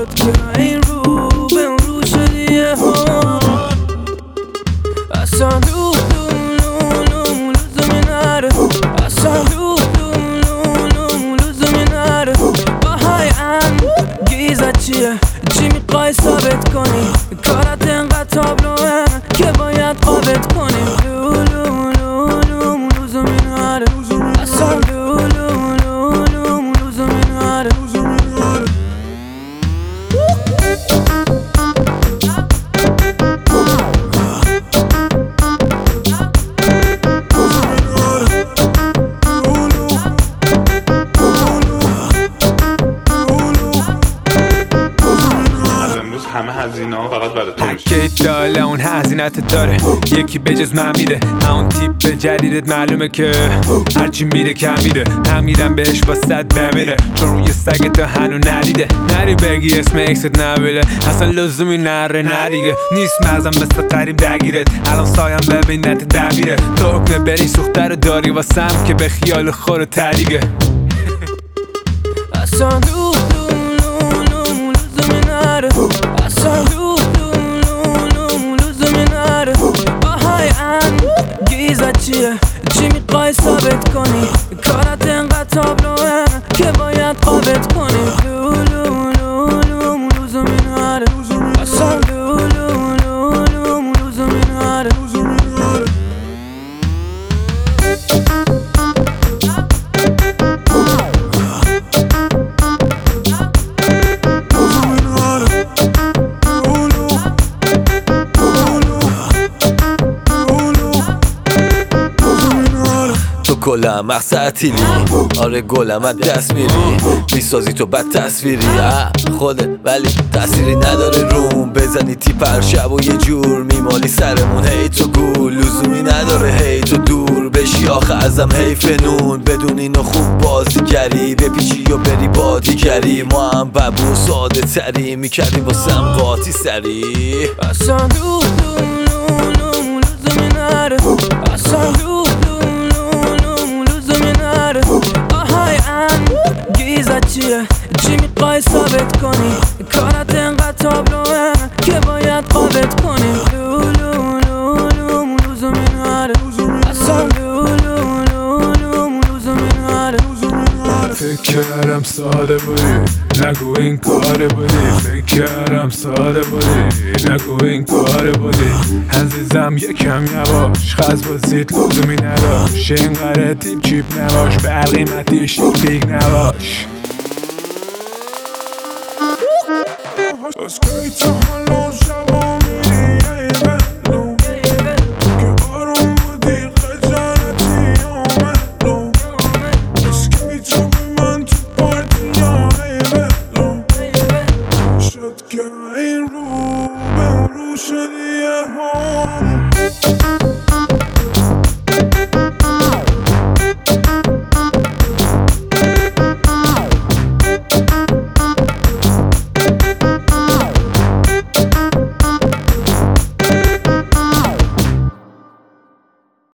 شد که این رو به اون رو شدیه اصلا لزومی نره اصلا لزومی نره باهای انگیزت چیه؟ چی میخوای ثابت کنی؟ کارت انقدر تابلوه که باید قابت کنی لزومی نره اصلا لزومی نره همه هزینه ها فقط برای تو میشه. پکیج داله اون هزینت داره یکی بجز من میده همون تیپ جدیدت معلومه که هرچی میره کم میره هم میرم بهش با صد بمیره چون روی سگت هنو ندیده نری بگی اسم اکست نبیله اصلا لزومی نره ندیگه نیست مغزم مثل قریب درگیرت الان سایم ببینت دبیره تو حکمه بری سوخته رو داری واسم که به خیال خور تریگه اصلا لزومی نره اصلا لزومی نره باهای انگیزت چیه؟ چی میخوای ثابت کنی؟ کارت انقدر تابلوه که باید قابت کنی لزومی نره اصلا لزومی نره تو کلم مقصد تیلی آره گلم از دست میری میسازی تو بد تصویری خوده ولی تأثیری نداره روم بزنی تیپ هر شب و یه جور میمالی سرمون هی تو گول لزومی نداره هی تو دور بشی آخه ازم حیف نون بدون اینو خوب بازیگری بپیچی و بری بادیگری ما هم ببو ساده تری میکردی واسم قاطی سری اصلا لزومی نره اصلا لزومی نره باهای انگیزت چیه؟ چی میخوای ثابت کنی؟ کارت انقدر تابلوه که باید قابت کنی لزومی نره اصلا لزومی نره فکر کردم ساده بودی نگو این کار بودی فکر کردم ساده بودی نگو این کار بودی عزیزم یکم یواش خز بازید لزومی نداشت اینقدر تیپ چیپ نباش بر قیمتیش پیک نباش از کی تا حالا شبا